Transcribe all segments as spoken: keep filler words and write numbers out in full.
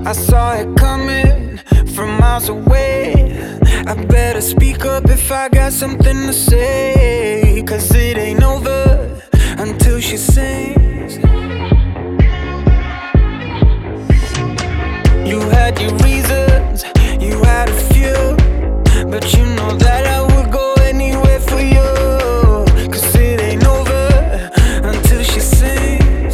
I saw it coming from miles away. I better speak up if I got something to say, 'cause it ain't over until she sings. You had your reasons, you had a few, but you know that I would go anywhere for you. 'Cause it ain't over until she sings.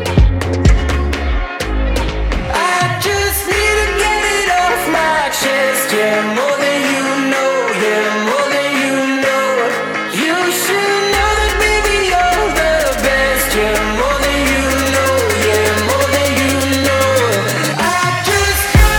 I just need to get it off my chest, yeah, more than you know, yeah, more than you know. You should know that baby you're the best, yeah, more than you know, yeah, more than you know. I just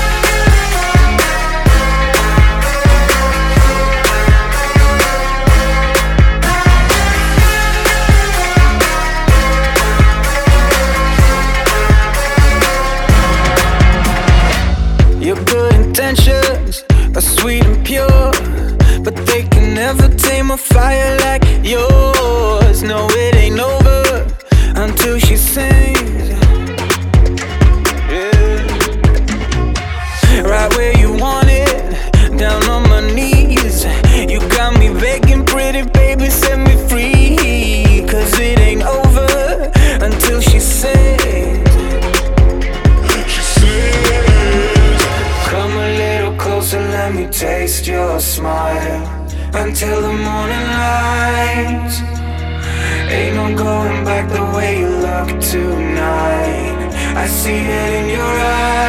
Your good intentions are sweet and pure, but they can never tame a fire like yours. No, it ain't over until she sings. Yeah. Right where you want it, down on my knees. You got me begging, pretty baby, set me free. 'Cause it ain't over until she sings. Come a little closer, let me taste your smile until the morning light. Ain't no going back the way you look tonight. I see it in your eyes.